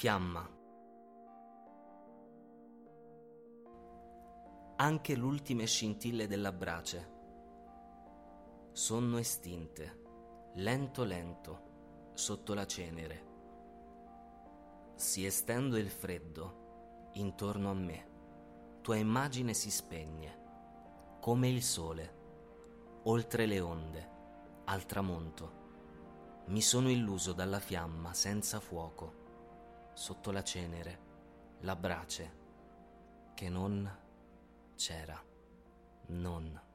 Fiamma. Anche l'ultime scintille della brace sonno estinte, lento lento, sotto la cenere. Si estende il freddo intorno a me, tua immagine si spegne, come il sole, oltre le onde, al tramonto. Mi sono illuso dalla fiamma senza fuoco, sotto la cenere, la brace, che non c'era, non